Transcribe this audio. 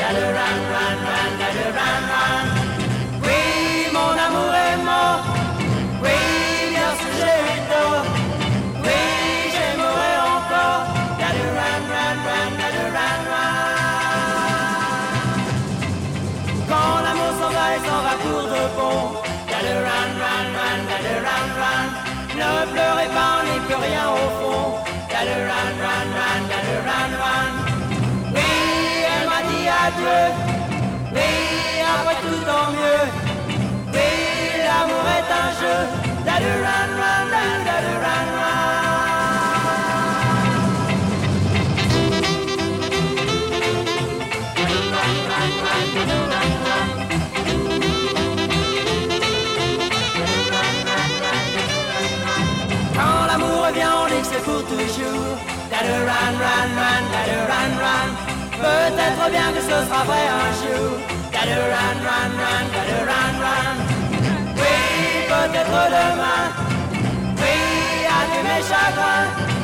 Gotta run, run, run, gotta run, run. Oui, mon amour est mort. Oui, bien sûr j'ai eu tort. Oui, j'aimerais encore. Gotta run, run, run, gotta run, run. Quand l'amour s'en va, il s'en va pour de bon. Gotta run, run, run, gotta run, run. Ne pleurez pas, on n'est plus rien au fond. Gotta run, run, run, gotta run, run. Oui, elle m'a dit adieu. Oui, après tout tant mieux. Oui, l'amour est un jeu. Gotta run, run, run, gotta run, run. Quand l'amour revient, on dit que c'est pour toujours. Gotta run, run, run, gotta run, run. Peut-être bien que ce sera vrai un jour. Gotta run, run, run, gotta run, run. Oui, peut-être demain. Oui, adieu mes chagrins.